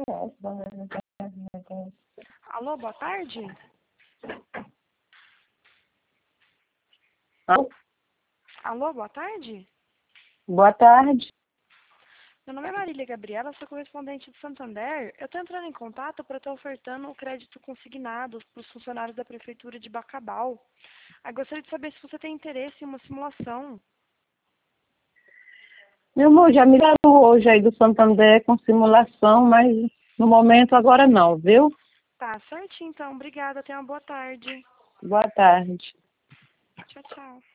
Alô, boa tarde? Alô? Alô, boa tarde? Boa tarde. Meu nome é Marília Gabriela, sou correspondente do Santander. Eu estou entrando em contato para estar ofertando o crédito consignado para os funcionários da Prefeitura de Bacabal. Eu gostaria de saber se você tem interesse em uma simulação. Meu amor, já me deram hoje aí do Santander com simulação, mas no momento agora não, viu? Tá, certinho então. Obrigada, tenha uma boa tarde. Boa tarde. Tchau, tchau.